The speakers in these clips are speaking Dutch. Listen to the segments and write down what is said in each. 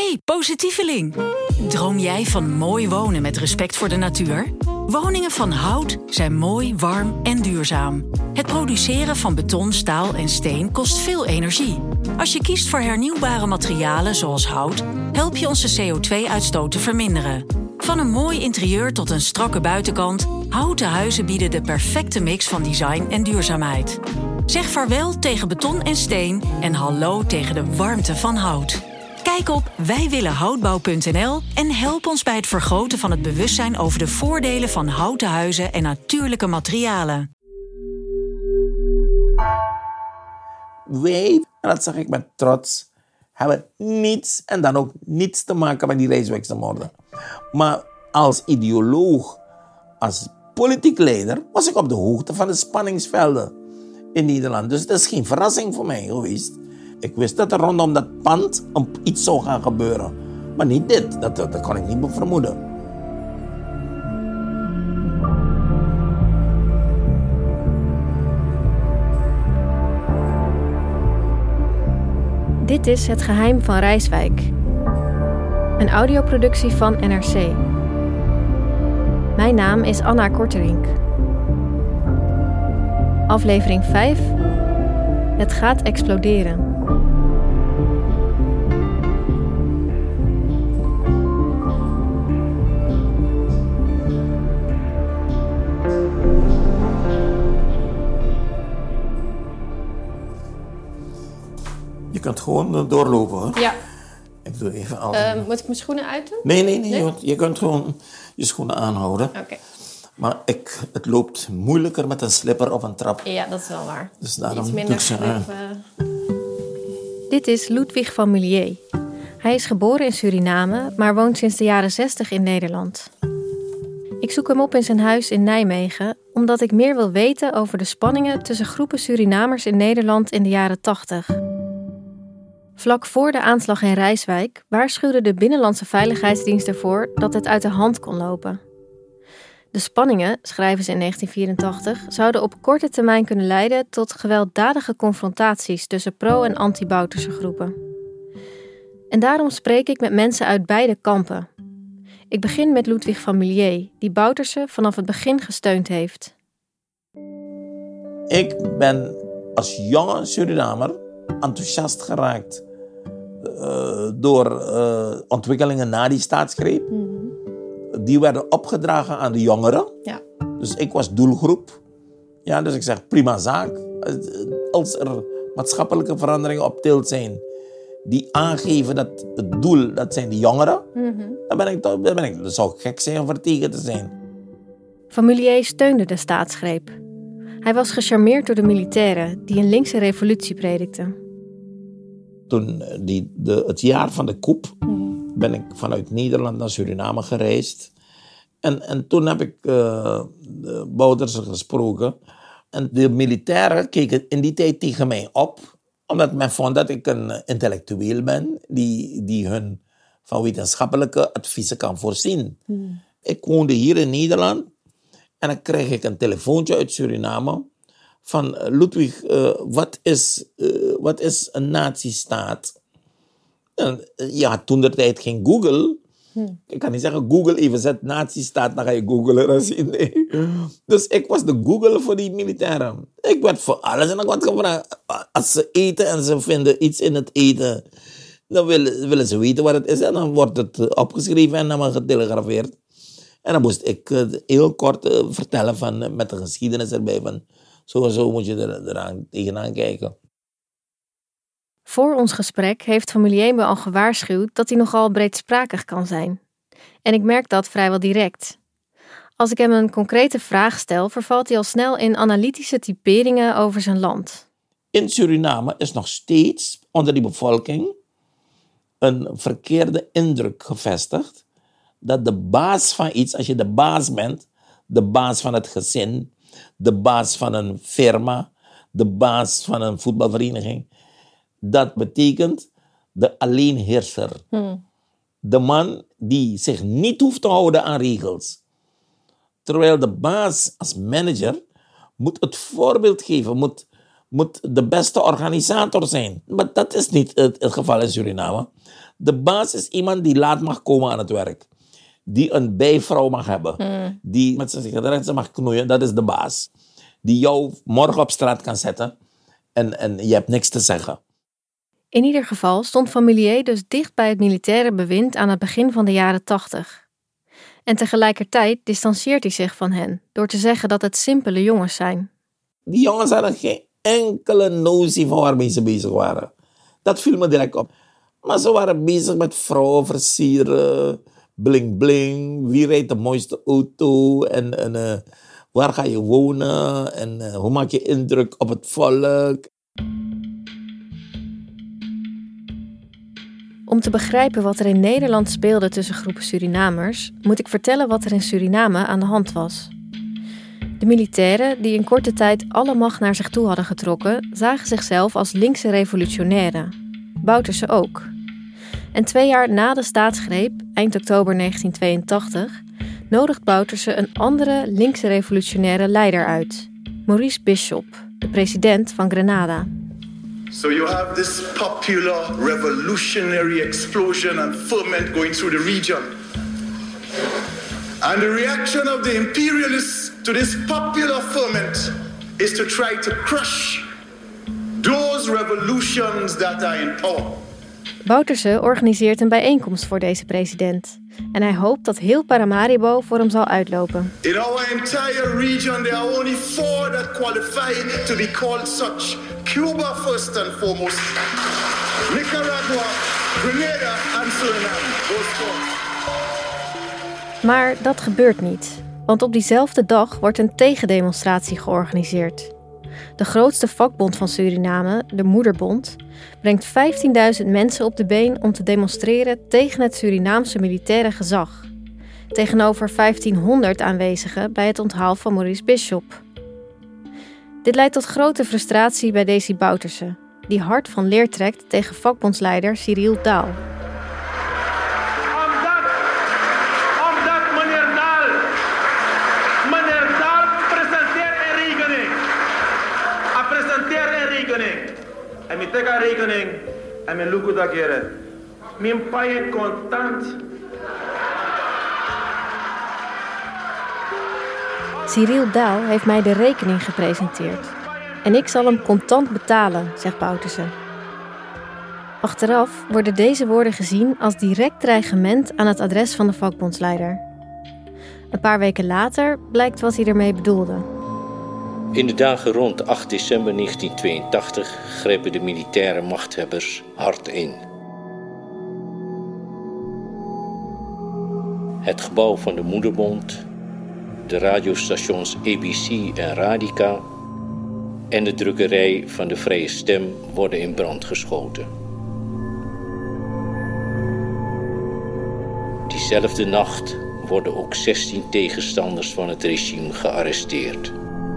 Hey, positieveling! Droom jij van mooi wonen met respect voor de natuur? Woningen van hout zijn mooi, warm en duurzaam. Het produceren van beton, staal en steen kost veel energie. Als je kiest voor hernieuwbare materialen zoals hout, help je onze CO2-uitstoot te verminderen. Van een mooi interieur tot een strakke buitenkant, houten huizen bieden de perfecte mix van design en duurzaamheid. Zeg vaarwel tegen beton en steen en hallo tegen de warmte van hout. Kijk op wijwillenhoutbouw.nl en help ons bij het vergroten van het bewustzijn over de voordelen van houten huizen en natuurlijke materialen. Wij, en dat zeg ik met trots, hebben niets en dan ook niets te maken met die Rijswijkse-moorden. Maar als ideoloog, als politiek leider, was ik op de hoogte van de spanningsvelden in Nederland. Dus het is geen verrassing voor mij geweest. Ik wist dat er rondom dat pand iets zou gaan gebeuren. Maar niet dit, dat kon ik niet vermoeden. Dit is Het Geheim van Rijswijk. Een audioproductie van NRC. Mijn naam is Anna Korterink. Aflevering 5. Het gaat exploderen. Je kunt gewoon doorlopen, hoor. Ja. Ik doe even altijd. Moet ik mijn schoenen uitdoen? Nee. Je kunt gewoon je schoenen aanhouden. Oké. Maar het loopt moeilijker met een slipper of een trap. Ja, dat is wel waar. Dus daarom Iets doe minder ik ze aan. Dit is Ludwig van Milier. Hij is geboren in Suriname, maar woont sinds de jaren 60 in Nederland. Ik zoek hem op in zijn huis in Nijmegen, omdat ik meer wil weten over de spanningen tussen groepen Surinamers in Nederland in de jaren 80. Vlak voor de aanslag in Rijswijk waarschuwde de Binnenlandse Veiligheidsdienst ervoor dat het uit de hand kon lopen. De spanningen, schrijven ze in 1984, zouden op korte termijn kunnen leiden tot gewelddadige confrontaties tussen pro- en anti-Bouterse groepen. En daarom spreek ik met mensen uit beide kampen. Ik begin met Ludwig van Milier, die Bouterse vanaf het begin gesteund heeft. Ik ben als jonge Surinamer enthousiast geraakt door ontwikkelingen na die staatsgreep. Die werden opgedragen aan de jongeren. Ja. Dus ik was doelgroep. Ja, dus ik zeg, prima zaak. Als er maatschappelijke veranderingen op tilt zijn die aangeven dat het doel, dat zijn de jongeren, dan zou ik gek zijn om er tegen te zijn. Van Milier steunde de staatsgreep. Hij was gecharmeerd door de militairen die een linkse revolutie predikten. Toen het jaar van de coup ben ik vanuit Nederland naar Suriname gereisd. En toen heb ik de Bouterse gesproken. En de militairen keken in die tijd tegen mij op. Omdat men vond dat ik een intellectueel ben die hun van wetenschappelijke adviezen kan voorzien. Ik woonde hier in Nederland. En dan kreeg ik een telefoontje uit Suriname. Van Ludwig, wat is een nazistaat? Je had toen de tijd geen Google. Ik kan niet zeggen Google even zet nazistaat, dan ga je googlen en zien. Nee. Dus ik was de Google voor die militairen. Ik werd voor alles en nog wat gevraagd. Als ze eten en ze vinden iets in het eten, dan willen ze weten wat het is. En dan wordt het opgeschreven en dan getelegrafeerd. En dan moest ik heel kort vertellen met de geschiedenis erbij. Van zo en zo moet je er tegenaan kijken. Voor ons gesprek heeft Van Milier me al gewaarschuwd dat hij nogal breedsprakig kan zijn. En ik merk dat vrijwel direct. Als ik hem een concrete vraag stel, vervalt hij al snel in analytische typeringen over zijn land. In Suriname is nog steeds onder die bevolking een verkeerde indruk gevestigd dat de baas van iets, als je de baas bent, de baas van het gezin, de baas van een firma, de baas van een voetbalvereniging, dat betekent de alleenheerser. De man die zich niet hoeft te houden aan regels. Terwijl de baas als manager moet het voorbeeld geven, moet de beste organisator zijn. Maar dat is niet het geval in Suriname. De baas is iemand die laat mag komen aan het werk. Die een bijvrouw mag hebben. Die met zijn sigaretten mag knoeien. Dat is de baas. Die jou morgen op straat kan zetten. En je hebt niks te zeggen. In ieder geval stond Van Millier dus dicht bij het militaire bewind aan het begin van de jaren 80. En tegelijkertijd distancieert hij zich van hen door te zeggen dat het simpele jongens zijn. Die jongens hadden geen enkele notie van waarmee ze bezig waren. Dat viel me direct op. Maar ze waren bezig met vrouwen versieren, bling bling, wie rijdt de mooiste auto en waar ga je wonen en hoe maak je indruk op het volk. Om te begrijpen wat er in Nederland speelde tussen groepen Surinamers, moet ik vertellen wat er in Suriname aan de hand was. De militairen, die in korte tijd alle macht naar zich toe hadden getrokken, zagen zichzelf als linkse revolutionairen. Bouterse ook. En 2 jaar na de staatsgreep, eind oktober 1982, nodigt Bouterse een andere linkse revolutionaire leider uit. Maurice Bishop, de president van Grenada. So you have this popular revolutionary explosion and ferment going through the region. And the reaction of the imperialists to this popular ferment is to try to crush those revolutions that are in power. Bouterse organiseert een bijeenkomst voor deze president. En hij hoopt dat heel Paramaribo voor hem zal uitlopen. In our entire region there are only 4 that qualify to be called such. Cuba first and foremost. Nicaragua, Grenada en Suriname. Those 4. Maar dat gebeurt niet. Want op diezelfde dag wordt een tegendemonstratie georganiseerd. De grootste vakbond van Suriname, de Moederbond, brengt 15.000 mensen op de been om te demonstreren tegen het Surinaamse militaire gezag. Tegenover 1500 aanwezigen bij het onthaal van Maurice Bishop. Dit leidt tot grote frustratie bij Desi Bouterse, die hard van leer trekt tegen vakbondsleider Cyril Daal. Omdat meneer Daal presenteert een rekening. Hij presenteert een rekening. En ik trek een rekening en ik loop dat keren. Mijn paie contant. Cyril Daal heeft mij de rekening gepresenteerd. En ik zal hem contant betalen, zegt Bouterse. Achteraf worden deze woorden gezien als direct dreigement aan het adres van de vakbondsleider. Een paar weken later blijkt wat hij ermee bedoelde. In de dagen rond 8 december 1982 grepen de militaire machthebbers hard in. Het gebouw van de Moederbond, de radiostations ABC en Radica en de drukkerij van de Vrije Stem worden in brand geschoten. Diezelfde nacht worden ook 16 tegenstanders van het regime gearresteerd.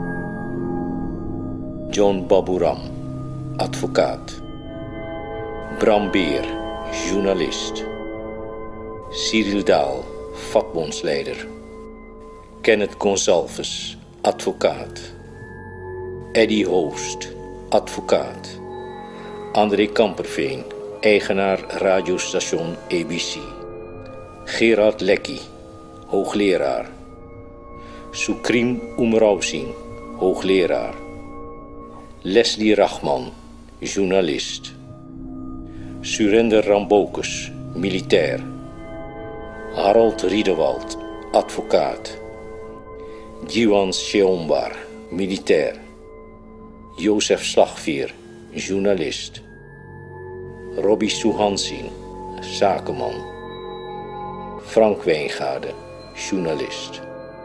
John Baburam, advocaat. Bram Beer, journalist. Cyril Daal, vakbondsleider. Kenneth Gonsalves, advocaat. Eddie Hoost, advocaat. André Kamperveen, eigenaar radiostation ABC. Gerard Lekkie, hoogleraar. Sukrim Umrausing, hoogleraar. Leslie Rachman, journalist. Surender Rambokus, militair. Harold Riedewald, advocaat. Jiwan Sheombar, militair. Jozef Slagveer, journalist. Robbie Suhansing, zakenman. Frank Wijngaarde, journalist.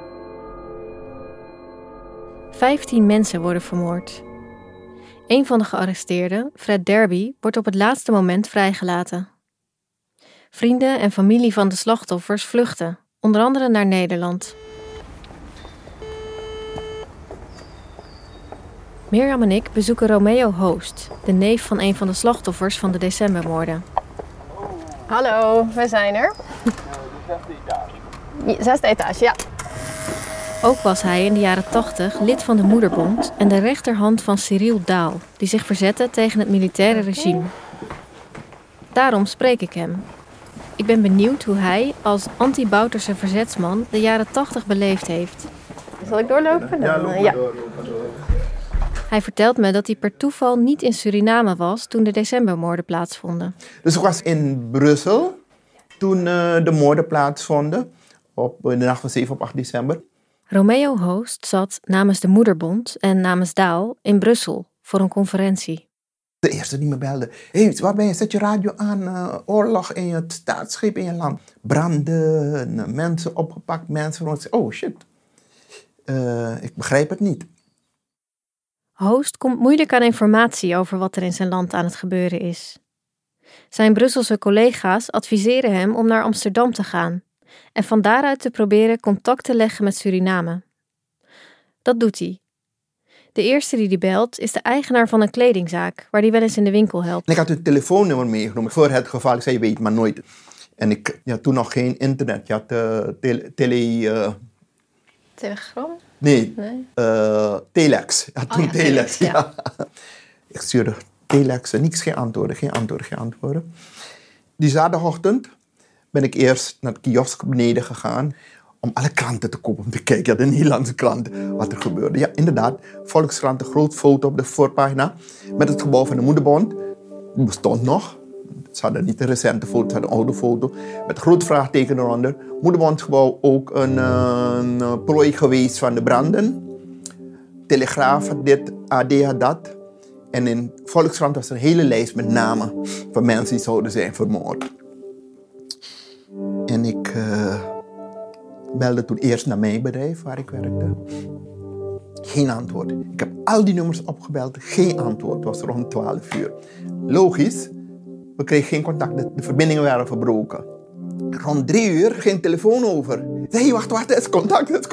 15 mensen worden vermoord. Een van de gearresteerden, Fred Derby, wordt op het laatste moment vrijgelaten. Vrienden en familie van de slachtoffers vluchten, onder andere naar Nederland. Mirjam en ik bezoeken Romeo Hoost, de neef van een van de slachtoffers van de decembermoorden. Hallo, we zijn er. 6e etage, ja. Ook was hij in de jaren 80 lid van de Moederbond en de rechterhand van Cyril Daal, die zich verzette tegen het militaire regime. Daarom spreek ik hem. Ik ben benieuwd hoe hij als anti-Bouterse verzetsman de jaren 80 beleefd heeft. Zal ik doorlopen? Ja, loop maar door. Hij vertelt me dat hij per toeval niet in Suriname was toen de decembermoorden plaatsvonden. Dus ik was in Brussel toen de moorden plaatsvonden. In de nacht van 7 op 8 december. Romeo Hoost zat namens de Moederbond en namens Daal in Brussel voor een conferentie. De eerste die me belde. Hé, waar ben je? Zet je radio aan. Oorlog in het staatsschip in je land. Branden, mensen opgepakt, mensen. Oh shit. Ik begrijp het niet. Hoost komt moeilijk aan informatie over wat er in zijn land aan het gebeuren is. Zijn Brusselse collega's adviseren hem om naar Amsterdam te gaan en van daaruit te proberen contact te leggen met Suriname. Dat doet hij. De eerste die hij belt is de eigenaar van een kledingzaak, waar hij wel eens in de winkel helpt. En ik had een telefoonnummer meegenomen voor het geval. Ik zei, je weet maar nooit. En ik had toen nog geen internet. Je had Telegram? Nee. Telex. Ja, toen Telex. Ja. Ik stuurde Telex en niks, geen antwoorden. Die zaterdagochtend ben ik eerst naar de kiosk beneden gegaan om alle kranten te kopen, om te kijken, de Nederlandse kranten, wat er gebeurde. Ja, inderdaad, Volkskrant, een groot foto op de voorpagina met het gebouw van de Moederbond. Die bestond nog. Ze hadden niet een recente foto, ze hadden een oude foto. Met een groot vraagteken eronder. Moederbondsgebouw ook een prooi geweest van de branden. Telegraaf had dit, AD had dat. En in Volkskrant was er een hele lijst met namen van mensen die zouden zijn vermoord. En ik belde toen eerst naar mijn bedrijf waar ik werkte. Geen antwoord. Ik heb al die nummers opgebeld, geen antwoord. Het was rond 12 uur. Logisch, we kregen geen contact, de verbindingen waren verbroken. Rond 3 uur ging de telefoon over. Ik zei, wacht, het is contact.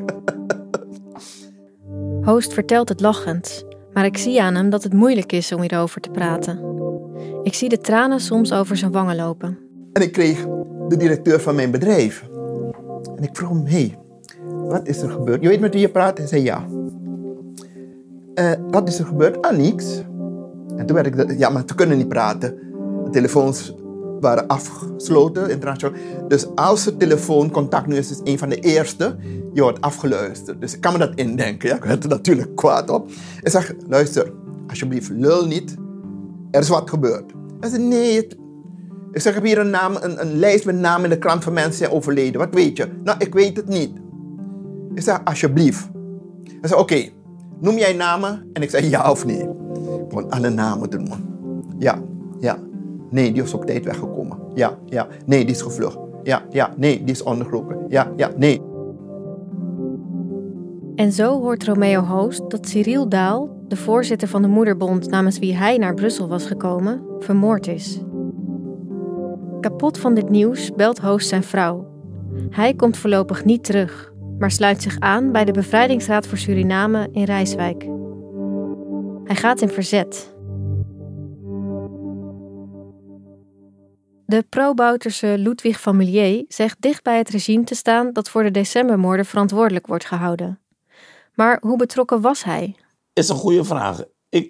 Hoost vertelt het lachend, maar ik zie aan hem dat het moeilijk is om hierover te praten. Ik zie de tranen soms over zijn wangen lopen. En ik kreeg de directeur van mijn bedrijf. En ik vroeg hem, hey, wat is er gebeurd? Je weet met wie je praat? Hij zei ja. Wat is er gebeurd? Ah, niks. En toen werd ik, ja, maar we kunnen niet praten. De telefoons waren afgesloten, internationaal. Dus als er telefooncontact nu is een van de eerste, je wordt afgeluisterd. Dus ik kan me dat indenken. Ja? Ik werd er natuurlijk kwaad op. Ik zeg, luister, alsjeblieft, lul niet. Er is wat gebeurd. Hij zei, nee. Ik zeg, ik heb hier een lijst met namen in de krant van mensen die zijn overleden. Wat weet je? Nou, ik weet het niet. Ik zeg, alsjeblieft. Hij zei, oké, noem jij namen? En ik zei, ja of nee. Ik begon alle namen te noemen. Ja. Nee, die is op tijd weggekomen. Ja. Nee, die is gevlucht. Ja. Nee, die is ondergelopen. Ja, nee. En zo hoort Romeo Hoost dat Cyril Daal, de voorzitter van de Moederbond namens wie hij naar Brussel was gekomen, vermoord is. Kapot van dit nieuws belt Hoost zijn vrouw. Hij komt voorlopig niet terug, maar sluit zich aan bij de Bevrijdingsraad voor Suriname in Rijswijk. Hij gaat in verzet. De pro-Bouterse Ludwig van Milier zegt dicht bij het regime te staan dat voor de decembermoorden verantwoordelijk wordt gehouden. Maar hoe betrokken was hij? Is een goede vraag.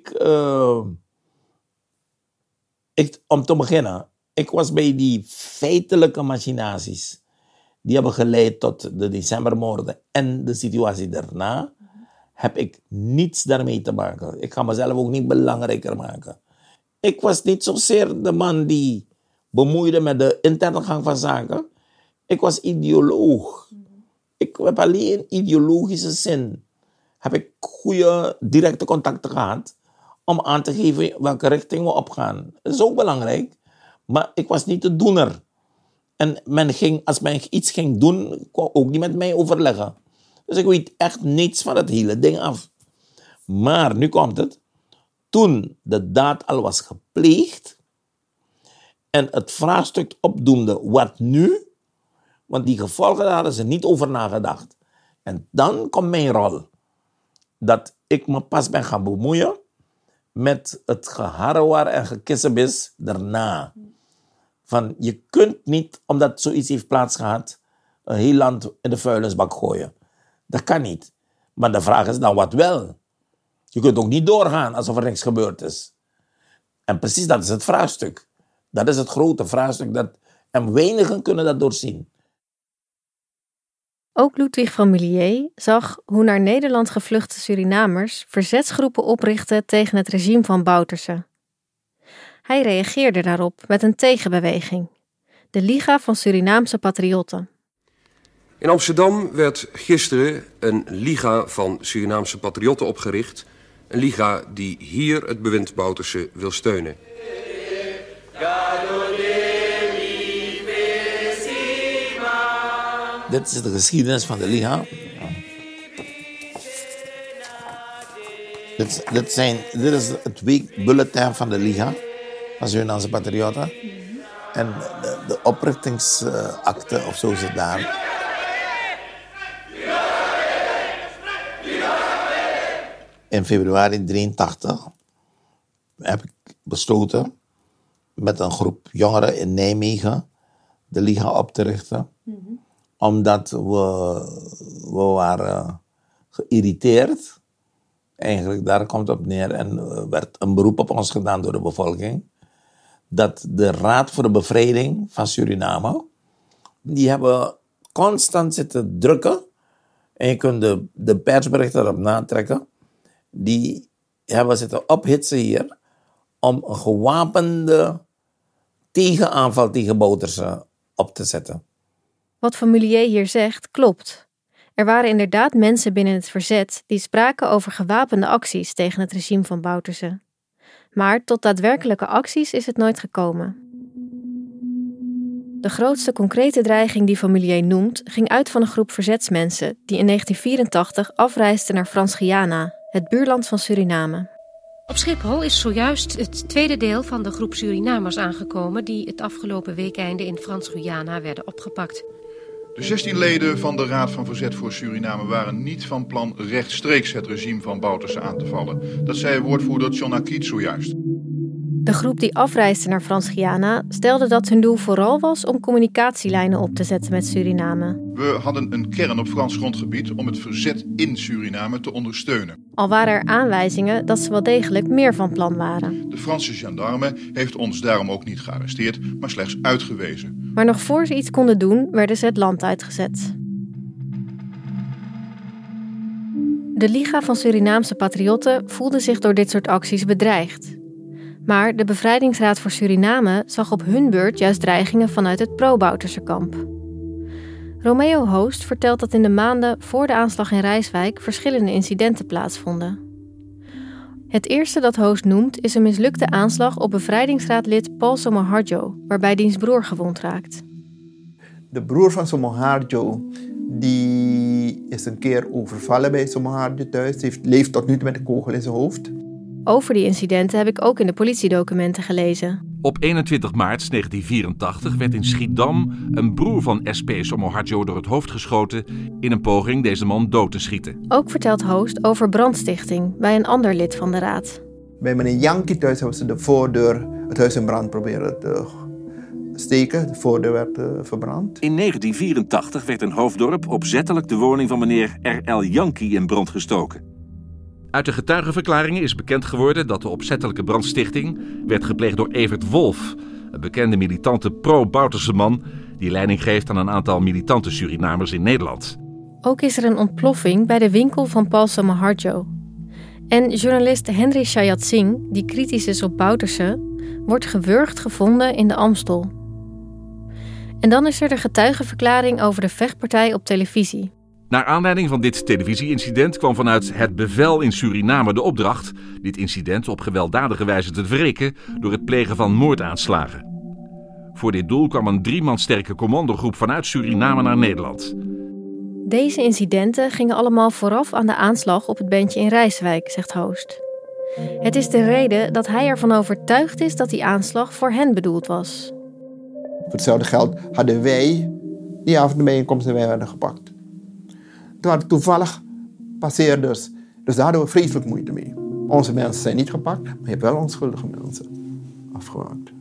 Om te beginnen, ik was bij die feitelijke machinaties. Die hebben geleid tot de decembermoorden en de situatie daarna. Heb ik niets daarmee te maken. Ik ga mezelf ook niet belangrijker maken. Ik was niet zozeer de man die bemoeide met de interne gang van zaken. Ik was ideoloog. Ik heb alleen in ideologische zin heb ik goede directe contacten gehad om aan te geven welke richting we opgaan. Dat is ook belangrijk, maar ik was niet de doener. En als men iets ging doen, kon ook niet met mij overleggen. Dus ik weet echt niets van het hele ding af. Maar nu komt het. Toen de daad al was gepleegd en het vraagstuk opdoemde, wat nu? Want die gevolgen, daar hadden ze niet over nagedacht. En dan komt mijn rol. Dat ik me pas ben gaan bemoeien met het geharrewar en gekissebis daarna. Van, je kunt niet, omdat zoiets heeft plaatsgehad, een heel land in de vuilnisbak gooien. Dat kan niet. Maar de vraag is dan wat wel. Je kunt ook niet doorgaan alsof er niks gebeurd is. En precies dat is het vraagstuk. Dat is het grote vraagstuk. En weinigen kunnen dat doorzien. Ook Ludwig van Milier zag hoe naar Nederland gevluchte Surinamers verzetsgroepen oprichtten tegen het regime van Bouterse. Hij reageerde daarop met een tegenbeweging, de Liga van Surinaamse Patriotten. In Amsterdam werd gisteren een Liga van Surinaamse Patriotten opgericht. Een Liga die hier het bewind Bouterse wil steunen. Dit is de geschiedenis van de Liga. Dit is het weekbulletin van de Liga van Surinaamse Patriotten. En de oprichtingsakte of zo zit daar. In februari 1983 heb ik besloten met een groep jongeren in Nijmegen de Liga op te richten. Omdat we waren geïrriteerd. Eigenlijk, daar komt het op neer. En er werd een beroep op ons gedaan door de bevolking. Dat de Raad voor de Bevrijding van Suriname, die hebben constant zitten drukken. En je kunt de persberichten erop natrekken. Die hebben zitten ophitsen hier om een gewapende tegenaanval tegen Bouterse op te zetten. Wat Van Milier hier zegt, klopt. Er waren inderdaad mensen binnen het verzet die spraken over gewapende acties tegen het regime van Bouterse. Maar tot daadwerkelijke acties is het nooit gekomen. De grootste concrete dreiging die Van Milier noemt, ging uit van een groep verzetsmensen die in 1984 afreisden naar Frans-Guyana, het buurland van Suriname. Op Schiphol is zojuist het tweede deel van de groep Surinamers aangekomen die het afgelopen weekeinde in Frans-Guyana werden opgepakt. De 16 leden van de Raad van Verzet voor Suriname waren niet van plan rechtstreeks het regime van Bouterse aan te vallen. Dat zei woordvoerder John Akiet zojuist. De groep die afreisde naar Frans-Guyana stelde dat hun doel vooral was om communicatielijnen op te zetten met Suriname. We hadden een kern op Frans grondgebied om het verzet in Suriname te ondersteunen. Al waren er aanwijzingen dat ze wel degelijk meer van plan waren. De Franse gendarme heeft ons daarom ook niet gearresteerd, maar slechts uitgewezen. Maar nog voor ze iets konden doen, werden ze het land uitgezet. De Liga van Surinaamse Patriotten voelde zich door dit soort acties bedreigd. Maar de Bevrijdingsraad voor Suriname zag op hun beurt juist dreigingen vanuit het pro-Bouterse kamp. Romeo Hoost vertelt dat in de maanden voor de aanslag in Rijswijk verschillende incidenten plaatsvonden. Het eerste dat Hoost noemt is een mislukte aanslag op bevrijdingsraadlid Paul Somoharjo, waarbij diens broer gewond raakt. De broer van Somoharjo, die is een keer overvallen bij Somoharjo thuis. Hij leeft tot nu toe met een kogel in zijn hoofd. Over die incidenten heb ik ook in de politiedocumenten gelezen. Op 21 maart 1984 werd in Schiedam een broer van SP Somoharjo door het hoofd geschoten in een poging deze man dood te schieten. Ook vertelt Hoost over brandstichting bij een ander lid van de raad. Bij meneer Yankee thuis hebben ze de voordeur, het huis in brand proberen te steken. De voordeur werd verbrand. In 1984 werd in Hoofddorp opzettelijk de woning van meneer R.L. Yankee in brand gestoken. Uit de getuigenverklaringen is bekend geworden dat de opzettelijke brandstichting werd gepleegd door Evert Wolf, een bekende militante pro-Bouterse man die leiding geeft aan een aantal militante Surinamers in Nederland. Ook is er een ontploffing bij de winkel van Paul Somoharjo. En journalist Henry Shayat Singh, die kritisch is op Bouterse, wordt gewurgd gevonden in de Amstel. En dan is er de getuigenverklaring over de vechtpartij op televisie. Naar aanleiding van dit televisieincident kwam vanuit het bevel in Suriname de opdracht dit incident op gewelddadige wijze te wreken door het plegen van moordaanslagen. Voor dit doel kwam een 3 man sterke commandogroep vanuit Suriname naar Nederland. Deze incidenten gingen allemaal vooraf aan de aanslag op het bandje in Rijswijk, zegt Hoost. Het is de reden dat hij ervan overtuigd is dat die aanslag voor hen bedoeld was. Voor hetzelfde geld hadden wij die avond de bijeenkomst en wij werden gepakt. Het waren toevallig passeerders. Dus daar hadden we vreselijk moeite mee. Onze mensen zijn niet gepakt, maar je hebt wel onschuldige mensen afgewaard.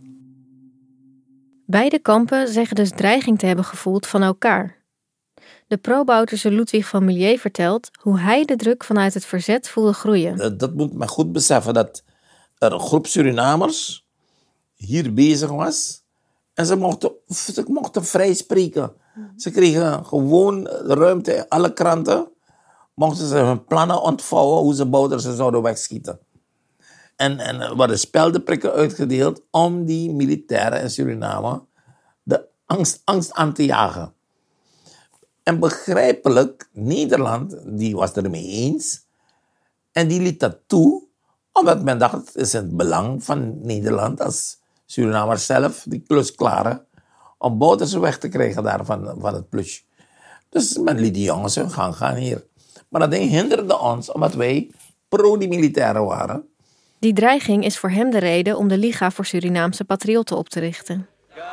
Beide kampen zeggen dus dreiging te hebben gevoeld van elkaar. De pro-Bouterse Ludwig van Milier vertelt hoe hij de druk vanuit het verzet voelde groeien. Dat moet men goed beseffen, dat er een groep Surinamers hier bezig was. En ze mochten vrij spreken. Ze kregen gewoon ruimte in alle kranten. Mochten ze hun plannen ontvouwen hoe ze Bouterse zouden wegschieten. En er worden speldenprikken uitgedeeld om die militairen in Suriname de angst aan te jagen. En begrijpelijk, Nederland die was er mee eens. En die liet dat toe, omdat men dacht, het is in het belang van Nederland als Surinamers zelf die klus klaren om Bouterse weg te krijgen daar van het plusje. Dus men liet die jongens hun gang gaan hier. Maar dat ding hinderde ons, omdat wij pro die militairen waren. Die dreiging is voor hem de reden om de Liga voor Surinaamse Patriotten op te richten.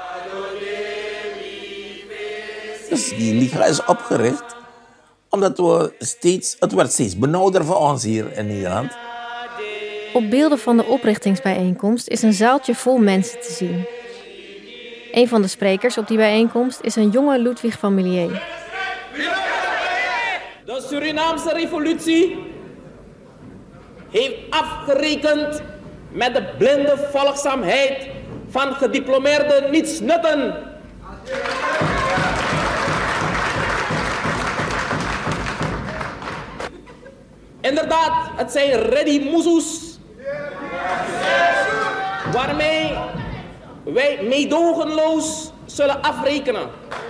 Dus die Liga is opgericht omdat het werd steeds benauwder voor ons hier in Nederland. Op beelden van de oprichtingsbijeenkomst is een zaaltje vol mensen te zien. Een van de sprekers op die bijeenkomst is een jonge Ludwig van Milier. De Surinaamse revolutie heeft afgerekend met de blinde volgzaamheid van gediplomeerde nietsnutten. Inderdaad, het zijn ready moesoes waarmee wij meedogenloos zullen afrekenen.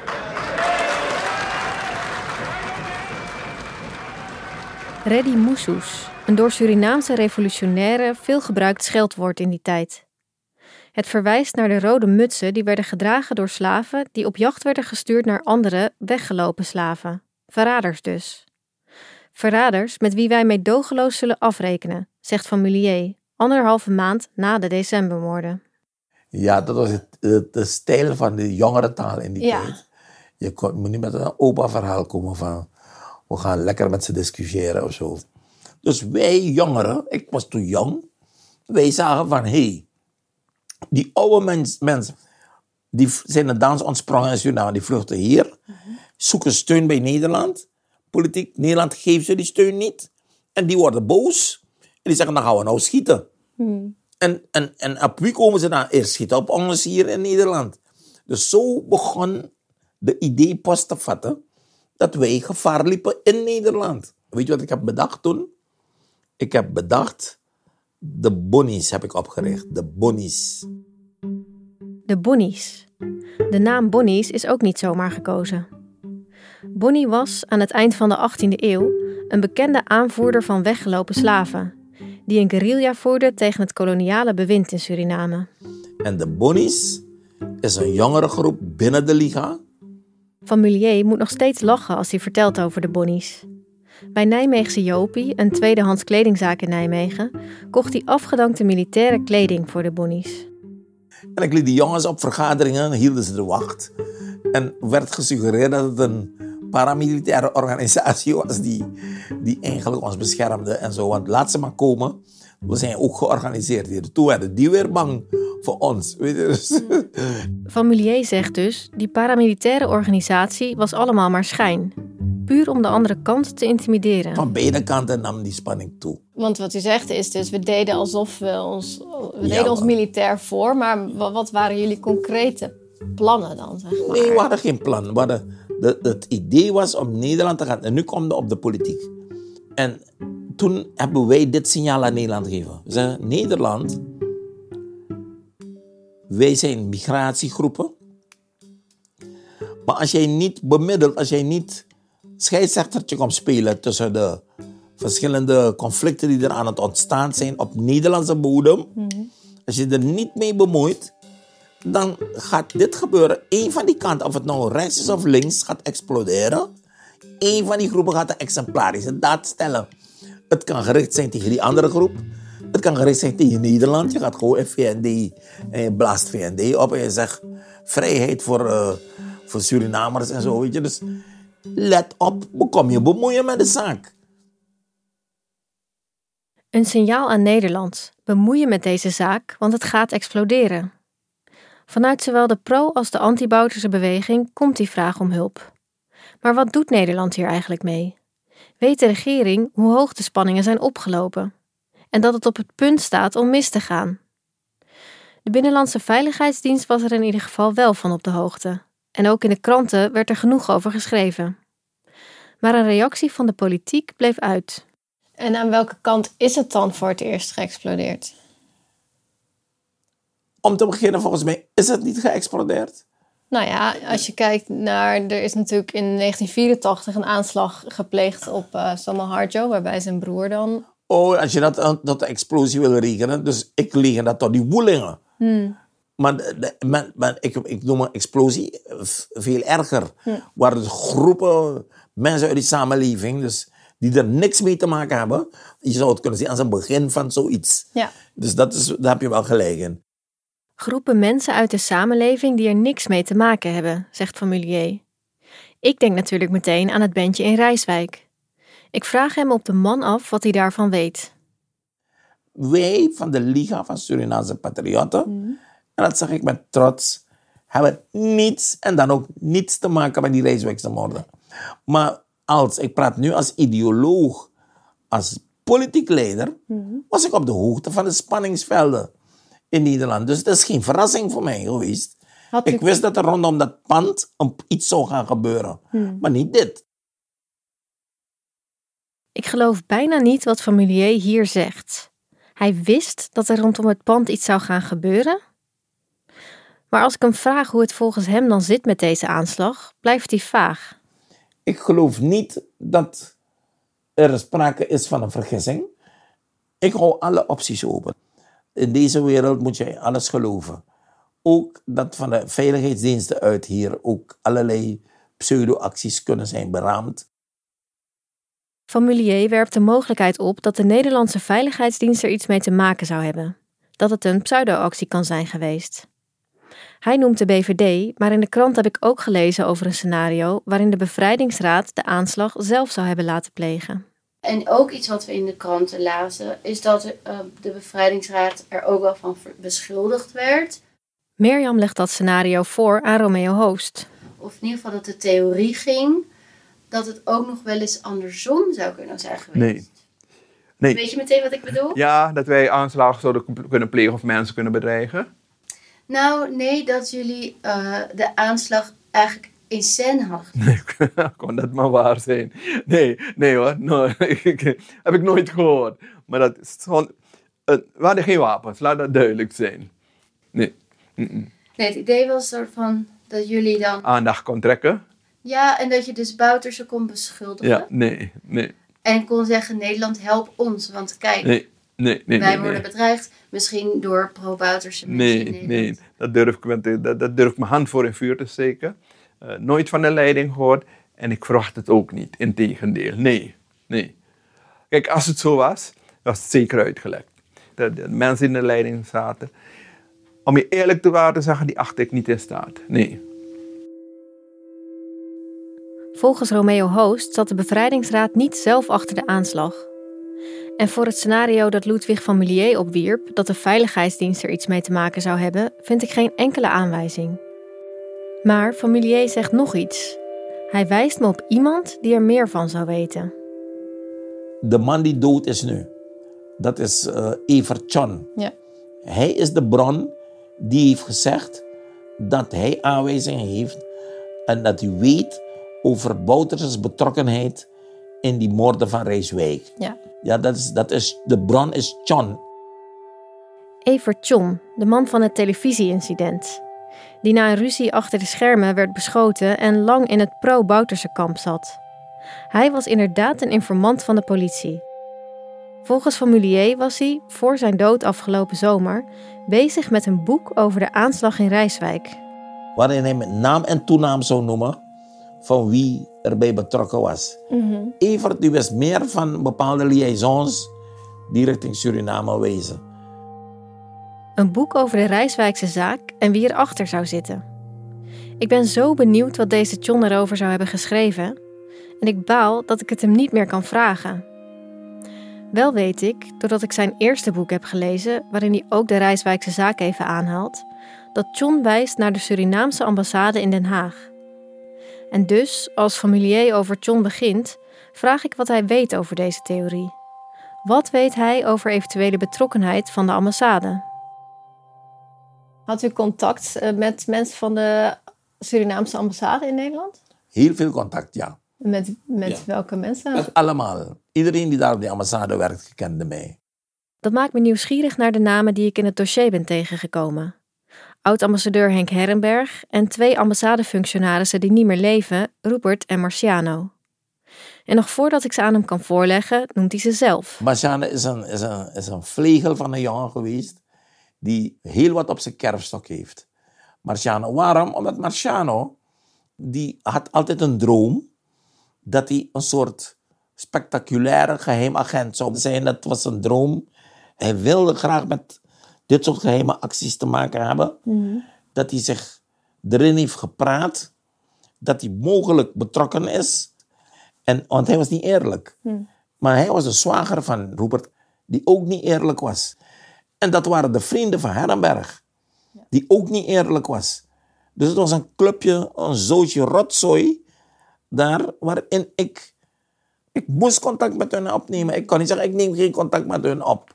Ready moesoes, een door Surinaamse revolutionairen veel gebruikt scheldwoord in die tijd. Het verwijst naar de rode mutsen die werden gedragen door slaven die op jacht werden gestuurd naar andere, weggelopen slaven. Verraders dus. Verraders met wie wij meedogenloos zullen afrekenen, zegt Van Milier, 1,5 maand na de decembermoorden. Ja, dat was de stijl van de jongerentaal in die tijd. Je moet niet met een opa-verhaal komen van we gaan lekker met ze discussiëren of zo. Dus wij jongeren, ik was toen jong, wij zagen van die oude mensen, die zijn de dans ontsprongen in Suriname, die vluchten hier, zoeken steun bij Nederland. Politiek, Nederland geeft ze die steun niet. En die worden boos. En die zeggen, dan gaan we nou schieten. En op wie komen ze dan? Eerst schieten op ons hier in Nederland. Dus zo begon de idee pas te vatten dat wij gevaar liepen in Nederland. Weet je wat ik heb bedacht toen? Ik heb bedacht, de Bonnies heb ik opgericht. De Bonnies. De Bonnies. De naam Bonnies is ook niet zomaar gekozen. Bonnie was aan het eind van de 18e eeuw een bekende aanvoerder van weggelopen slaven, die een guerrilla voerde tegen het koloniale bewind in Suriname. En de Bonnies is een jongere groep binnen de Liga. Van Milier moet nog steeds lachen als hij vertelt over de Bonnies. Bij Nijmeegse Jopie, een tweedehands kledingzaak in Nijmegen, kocht hij afgedankte militaire kleding voor de Bonnies. En ik liet die jongens op vergaderingen, hielden ze de wacht. En werd gesuggereerd dat het een paramilitaire organisatie was die eigenlijk ons beschermde en zo. Want laat ze maar komen, we zijn ook georganiseerd hier. Toen werden die weer bang voor ons. Weet je dus. Van Milier zegt dus, die paramilitaire organisatie was allemaal maar schijn. Puur om de andere kant te intimideren. Van beide kanten nam die spanning toe. Want wat u zegt is dus, we deden alsof we deden ons militair voor. Maar wat waren jullie concrete plannen dan? Zeg maar? Nee, we hadden geen plan. Het idee was om Nederland te gaan. En nu komt het op de politiek. En toen hebben wij dit signaal aan Nederland gegeven. We zeggen, Nederland, wij zijn migratiegroepen. Maar als jij niet bemiddelt, als jij niet scheidsrechtertje komt spelen tussen de verschillende conflicten die er aan het ontstaan zijn op Nederlandse bodem. Als je er niet mee bemoeit, dan gaat dit gebeuren. Eén van die kanten, of het nou rechts is of links, gaat exploderen. Eén van die groepen gaat een exemplarische daad stellen. Het kan gericht zijn tegen die andere groep. Het kan gericht zijn tegen Nederland. Je gaat gewoon in VND en je blaast VND op en je zegt vrijheid voor Surinamers en zo. Weet je. Dus let op, kom je bemoeien met de zaak. Een signaal aan Nederland. Bemoeien met deze zaak, want het gaat exploderen. Vanuit zowel de pro- als de anti-Bouterse beweging komt die vraag om hulp. Maar wat doet Nederland hier eigenlijk mee? Weet de regering hoe hoog de spanningen zijn opgelopen? En dat het op het punt staat om mis te gaan? De Binnenlandse Veiligheidsdienst was er in ieder geval wel van op de hoogte. En ook in de kranten werd er genoeg over geschreven. Maar een reactie van de politiek bleef uit. En aan welke kant is het dan voor het eerst geëxplodeerd? Om te beginnen, volgens mij is het niet geëxplodeerd. Nou ja, als je kijkt naar... Er is natuurlijk in 1984 een aanslag gepleegd op Samuel Harjo, waarbij zijn broer dan... Oh, als je dat tot de explosie wil rekenen, dus ik leg dat tot die woelingen. Maar ik noem een explosie veel erger. Waar dus groepen mensen uit die samenleving, dus die er niks mee te maken hebben, je zou het kunnen zien als een begin van zoiets. Ja. Dus daar heb je wel gelijk in. Groepen mensen uit de samenleving die er niks mee te maken hebben, zegt Van Mullier. Ik denk natuurlijk meteen aan het bandje in Rijswijk. Ik vraag hem op de man af wat hij daarvan weet. Wij van de Liga van Surinaamse Patriotten, en dat zeg ik met trots, hebben niets en dan ook niets te maken met die Rijswijkse moorden. Maar ik praat nu als ideoloog, als politiek leider, was ik op de hoogte van de spanningsvelden in Nederland. Dus het is geen verrassing voor mij geweest. Ik wist dat er rondom dat pand iets zou gaan gebeuren, maar niet dit. Ik geloof bijna niet wat Van Mullier hier zegt. Hij wist dat er rondom het pand iets zou gaan gebeuren. Maar als ik hem vraag hoe het volgens hem dan zit met deze aanslag, blijft hij vaag. Ik geloof niet dat er sprake is van een vergissing. Ik hou alle opties open. In deze wereld moet je alles geloven. Ook dat van de veiligheidsdiensten uit hier ook allerlei pseudo-acties kunnen zijn beraamd. Van Mullier werpt de mogelijkheid op dat de Nederlandse Veiligheidsdienst er iets mee te maken zou hebben. Dat het een pseudo-actie kan zijn geweest. Hij noemt de BVD, maar in de krant heb ik ook gelezen over een scenario waarin de Bevrijdingsraad de aanslag zelf zou hebben laten plegen. En ook iets wat we in de kranten lazen, is dat de Bevrijdingsraad er ook wel van beschuldigd werd. Mirjam legt dat scenario voor aan Romeo Hoost. Of in ieder geval dat de theorie ging dat het ook nog wel eens andersom zou kunnen zijn geweest. Nee. Weet je meteen wat ik bedoel? Ja, dat wij aanslagen zouden kunnen plegen of mensen kunnen bedreigen. Nou, nee, dat jullie de aanslag eigenlijk in scène hadden. Nee, kon dat maar waar zijn. Nee hoor, heb ik nooit gehoord. Maar dat is gewoon, we hadden geen wapens, laat dat duidelijk zijn. Nee. Nee, het idee was soort van dat jullie dan aandacht kon trekken. Ja, en dat je dus Bouterse kon beschuldigen. Ja, nee. En kon zeggen, Nederland, help ons. Want kijk, wij worden bedreigd. Misschien door pro-Bouterse mensen in Nederland. Nee, dat durf ik mijn hand voor in vuur te steken. Nooit van de leiding gehoord. En ik verwacht het ook niet, integendeel. Nee. Kijk, als het zo was het zeker uitgelekt. De mensen in de leiding zaten. Om je eerlijk te zeggen, die acht ik niet in staat. Nee. Volgens Romeo Hoost zat de Bevrijdingsraad niet zelf achter de aanslag. En voor het scenario dat Ludwig van Mullier opwierp, dat de Veiligheidsdienst er iets mee te maken zou hebben, vind ik geen enkele aanwijzing. Maar Van Mullier zegt nog iets. Hij wijst me op iemand die er meer van zou weten. De man die dood is nu, dat is Evert Tjon. Ja. Hij is de bron die heeft gezegd dat hij aanwijzingen heeft en dat hij weet over Bouterse's betrokkenheid in die moorden van Rijswijk. Ja, de bron is Tjon. Evert Tjon, de man van het televisieincident. Die na een ruzie achter de schermen werd beschoten en lang in het pro-Bouterse kamp zat. Hij was inderdaad een informant van de politie. Volgens Van Mullier was hij, voor zijn dood afgelopen zomer, bezig met een boek over de aanslag in Rijswijk. Waarin hij met naam en toenaam zou noemen van wie erbij betrokken was. Evert die wist meer van bepaalde liaisons die richting Suriname wezen. Een boek over de Rijswijkse zaak en wie erachter zou zitten. Ik ben zo benieuwd wat deze Tjon erover zou hebben geschreven. En ik baal dat ik het hem niet meer kan vragen. Wel weet ik, doordat ik zijn eerste boek heb gelezen, waarin hij ook de Rijswijkse zaak even aanhaalt, dat Tjon wijst naar de Surinaamse ambassade in Den Haag. En dus, als Familier over John begint, vraag ik wat hij weet over deze theorie. Wat weet hij over eventuele betrokkenheid van de ambassade? Had u contact met mensen van de Surinaamse ambassade in Nederland? Heel veel contact, ja. Met welke mensen? Met allemaal. Iedereen die daar op de ambassade werkt, kende mij. Dat maakt me nieuwsgierig naar de namen die ik in het dossier ben tegengekomen. Oud-ambassadeur Henk Herrenberg en 2 ambassadefunctionarissen die niet meer leven, Rupert en Marciano. En nog voordat ik ze aan hem kan voorleggen, noemt hij ze zelf. Marciano is een vlegel van een jongen geweest die heel wat op zijn kerfstok heeft. Marciano, waarom? Omdat Marciano, die had altijd een droom dat hij een soort spectaculaire geheim agent zou zijn. Dat was een droom. Hij wilde graag met dit soort geheime acties te maken hebben. Mm-hmm. Dat hij zich erin heeft gepraat. Dat hij mogelijk betrokken is. Want hij was niet eerlijk. Mm. Maar hij was de zwager van Rupert, die ook niet eerlijk was. En dat waren de vrienden van Herrenberg, die ook niet eerlijk was. Dus het was een clubje, een zootje rotzooi, daar waarin ik moest contact met hun opnemen. Ik kon niet zeggen, ik neem geen contact met hun op.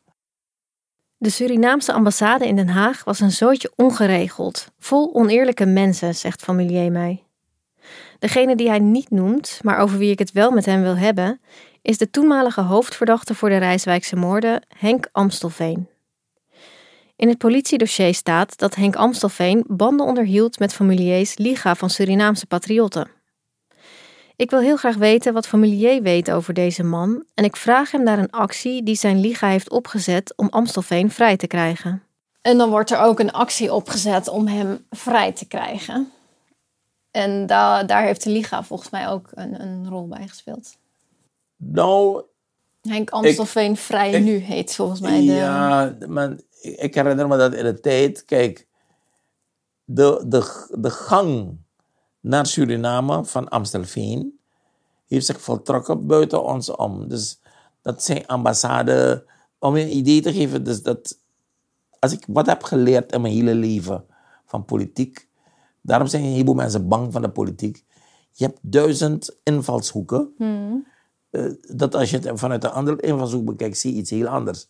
De Surinaamse ambassade in Den Haag was een zootje ongeregeld, vol oneerlijke mensen, zegt Familier mij. Degene die hij niet noemt, maar over wie ik het wel met hem wil hebben, is de toenmalige hoofdverdachte voor de Rijswijkse moorden, Henk Amstelveen. In het politiedossier staat dat Henk Amstelveen banden onderhield met Familiers Liga van Surinaamse Patriotten. Ik wil heel graag weten wat Familier weet over deze man en ik vraag hem naar een actie die zijn Liga heeft opgezet om Amstelveen vrij te krijgen. En dan wordt er ook een actie opgezet om hem vrij te krijgen. En daar heeft de Liga volgens mij ook een rol bij gespeeld. Nou, Henk Amstelveen vrij nu heet volgens mij. Ja, maar ik herinner me dat in de tijd, kijk, de gang naar Suriname van Amstelveen heeft zich voltrokken buiten ons om. Dus dat zijn ambassade, om je een idee te geven, dus dat als ik wat heb geleerd in mijn hele leven van politiek, daarom zijn een heleboel mensen bang van de politiek. Je hebt 1000 invalshoeken. Dat als je het vanuit een andere invalshoek bekijkt, zie je iets heel anders.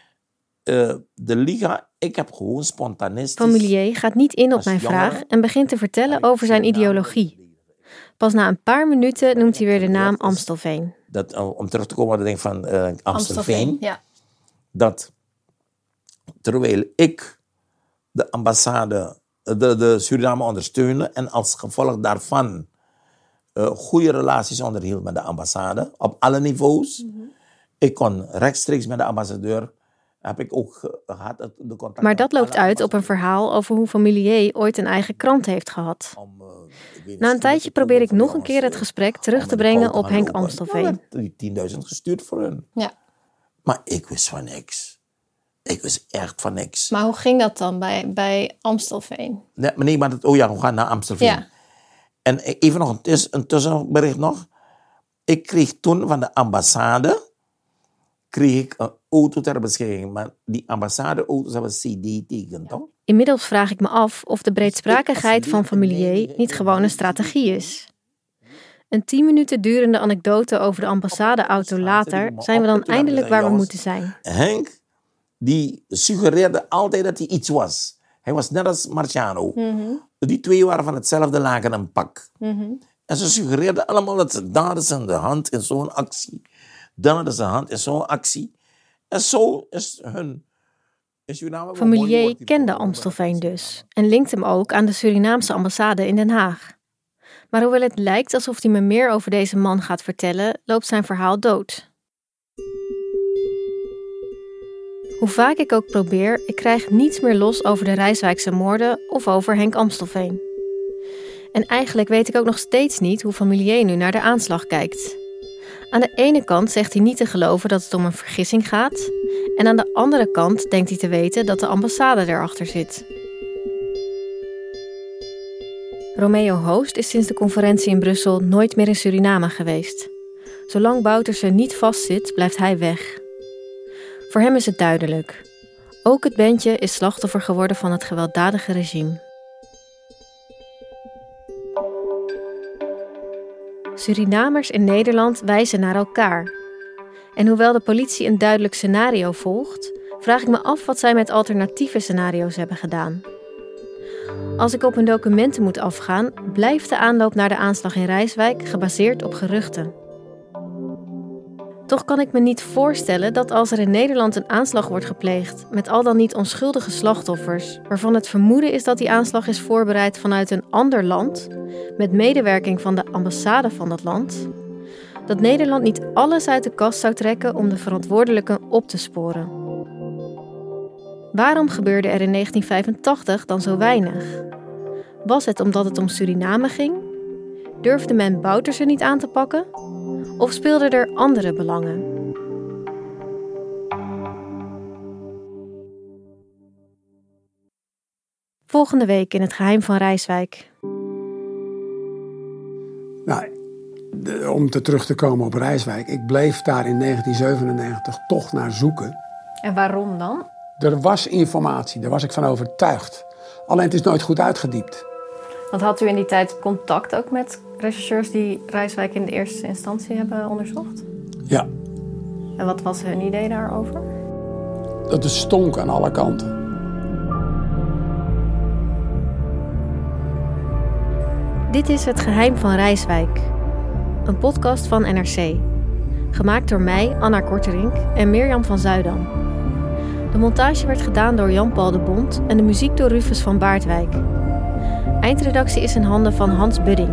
De Liga, ik heb gewoon spontanistisch... Familier gaat niet in op mijn vraag en begint te vertellen over zijn ideologie. Pas na een paar minuten noemt hij weer de naam Amstelveen. Om terug te komen op het ding van Amstelveen. Ja. Dat terwijl ik de ambassade, de Suriname ondersteunde en als gevolg daarvan goede relaties onderhield met de ambassade op alle niveaus. Mm-hmm. Ik kon rechtstreeks met de ambassadeur, heb ik ook gehad de contact. Maar dat loopt uit op een verhaal over hoe Familier ooit een eigen krant heeft gehad. Na een tijdje probeer ik nog een keer het gesprek terug te brengen op Henk Amstelveen. Ik heb 10.000 gestuurd voor hun. Ja. Maar ik wist van niks. Ik wist echt van niks. Maar hoe ging dat dan bij Amstelveen? Nee, maar we gaan naar Amstelveen. Ja. En even nog een tussenbericht nog. Ik kreeg toen van de ambassade een auto ter beschikking. Maar die ambassadeauto's hebben CD-teken, toch? Inmiddels vraag ik me af of de breedsprakigheid van Familier niet gewoon een strategie is. Een 10 minuten durende anekdote over de ambassadeauto later zijn we dan eindelijk waar we moeten zijn. Henk, die suggereerde altijd dat hij iets was. Hij was net als Marciano. Mm-hmm. Die 2 waren van hetzelfde laken en pak. Mm-hmm. En ze suggereerden allemaal dat ze daar is aan de hand in zo'n actie. Dan is de hand in zo'n actie. En zo is hun... Familier kende Amstelveen dus en linkt hem ook aan de Surinaamse ambassade in Den Haag. Maar hoewel het lijkt alsof hij me meer over deze man gaat vertellen, loopt zijn verhaal dood. Hoe vaak ik ook probeer, ik krijg niets meer los over de Rijswijkse moorden of over Henk Amstelveen. En eigenlijk weet ik ook nog steeds niet hoe Familier nu naar de aanslag kijkt. Aan de ene kant zegt hij niet te geloven dat het om een vergissing gaat. En aan de andere kant denkt hij te weten dat de ambassade erachter zit. Romeo Hoost is sinds de conferentie in Brussel nooit meer in Suriname geweest. Zolang Bouterse niet vastzit, blijft hij weg. Voor hem is het duidelijk. Ook het bandje is slachtoffer geworden van het gewelddadige regime. Surinamers in Nederland wijzen naar elkaar. En hoewel de politie een duidelijk scenario volgt, vraag ik me af wat zij met alternatieve scenario's hebben gedaan. Als ik op hun documenten moet afgaan, blijft de aanloop naar de aanslag in Rijswijk gebaseerd op geruchten. Toch kan ik me niet voorstellen dat als er in Nederland een aanslag wordt gepleegd met al dan niet onschuldige slachtoffers, waarvan het vermoeden is dat die aanslag is voorbereid vanuit een ander land, met medewerking van de ambassade van dat land, dat Nederland niet alles uit de kast zou trekken om de verantwoordelijken op te sporen. Waarom gebeurde er in 1985 dan zo weinig? Was het omdat het om Suriname ging? Durfde men Bouterse niet aan te pakken? Of speelden er andere belangen? Volgende week in Het Geheim van Rijswijk. Nou, om terug te komen op Rijswijk. Ik bleef daar in 1997 toch naar zoeken. En waarom dan? Er was informatie, daar was ik van overtuigd. Alleen het is nooit goed uitgediept. Want had u in die tijd contact ook met rechercheurs die Rijswijk in de eerste instantie hebben onderzocht? Ja. En wat was hun idee daarover? Dat het stonk aan alle kanten. Dit is Het Geheim van Rijswijk. Een podcast van NRC. Gemaakt door mij, Anna Korterink en Mirjam van Zuidam. De montage werd gedaan door Jan-Paul de Bond en de muziek door Rufus van Baardwijk. Eindredactie is in handen van Hans Budding.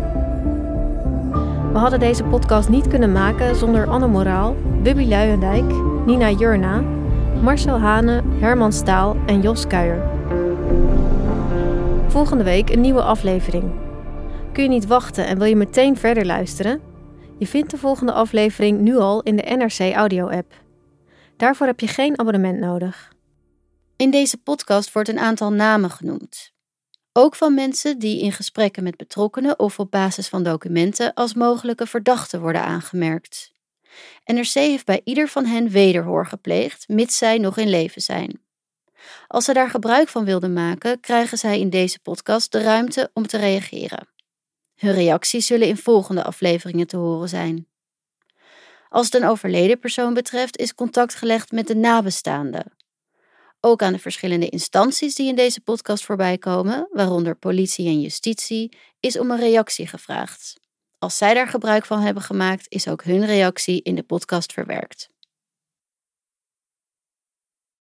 We hadden deze podcast niet kunnen maken zonder Anne Moraal, Bubby Luijendijk, Nina Jurna, Marcel Hane, Herman Staal en Jos Kuijer. Volgende week een nieuwe aflevering. Kun je niet wachten en wil je meteen verder luisteren? Je vindt de volgende aflevering nu al in de NRC Audio-app. Daarvoor heb je geen abonnement nodig. In deze podcast wordt een aantal namen genoemd. Ook van mensen die in gesprekken met betrokkenen of op basis van documenten als mogelijke verdachten worden aangemerkt. NRC heeft bij ieder van hen wederhoor gepleegd, mits zij nog in leven zijn. Als ze daar gebruik van wilden maken, krijgen zij in deze podcast de ruimte om te reageren. Hun reacties zullen in volgende afleveringen te horen zijn. Als het een overleden persoon betreft, is contact gelegd met de nabestaanden. Ook aan de verschillende instanties die in deze podcast voorbij komen, waaronder politie en justitie, is om een reactie gevraagd. Als zij daar gebruik van hebben gemaakt, is ook hun reactie in de podcast verwerkt.